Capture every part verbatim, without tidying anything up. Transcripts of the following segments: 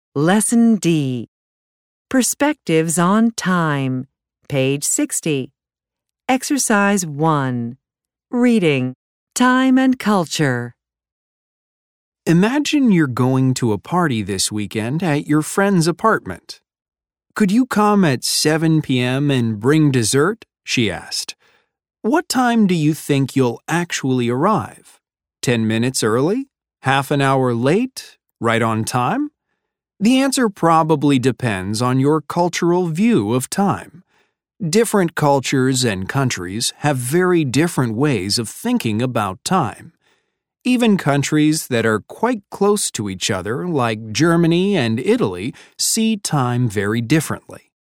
Lesson D. Perspectives on Time, page sixty. Exercise one. Reading, Time and Culture. Imagine you're going to a party this weekend at your friend's apartment. "Could you come at seven p.m. and bring dessert?" she asked. "What time do you think you'll actually arrive? Ten minutes early? Half an hour late? Right on time?" The answer probably depends on your cultural view of time. Different cultures and countries have very different ways of thinking about time. Even countries that are quite close to each other, like Germany and Italy, see time very differently.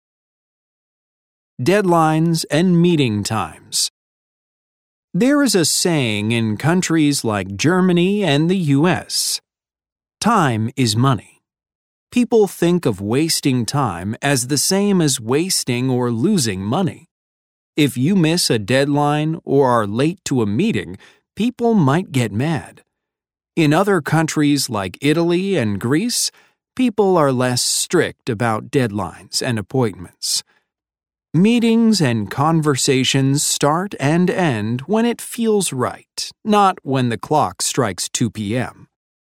Deadlines and meeting times. There is a saying in countries like Germany and the U S: time is money. People think of wasting time as the same as wasting or losing money. If you miss a deadline or are late to a meeting, people might get mad. In other countries like Italy and Greece, people are less strict about deadlines and appointments. Meetings and conversations start and end when it feels right, not when the clock strikes two p.m.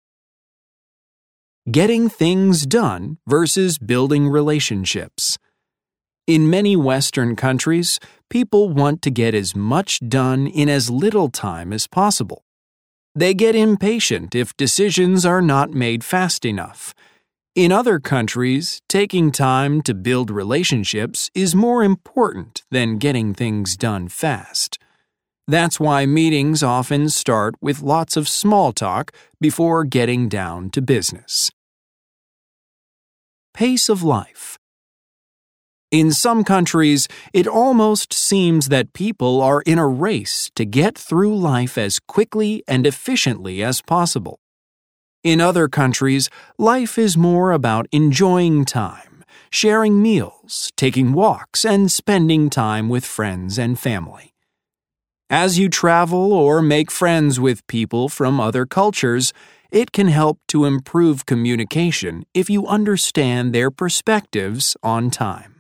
Getting things done versus building relationships. In many Western countries, people want to get as much done in as little time as possible. They get impatient if decisions are not made fast enough. In other countries, taking time to build relationships is more important than getting things done fast. That's why meetings often start with lots of small talk before getting down to business. Pace of life. In some countries, it almost seems that people are in a race to get through life as quickly and efficiently as possible. In other countries, life is more about enjoying time, sharing meals, taking walks, and spending time with friends and family. As you travel or make friends with people from other cultures, it can help to improve communication if you understand their perspectives on time.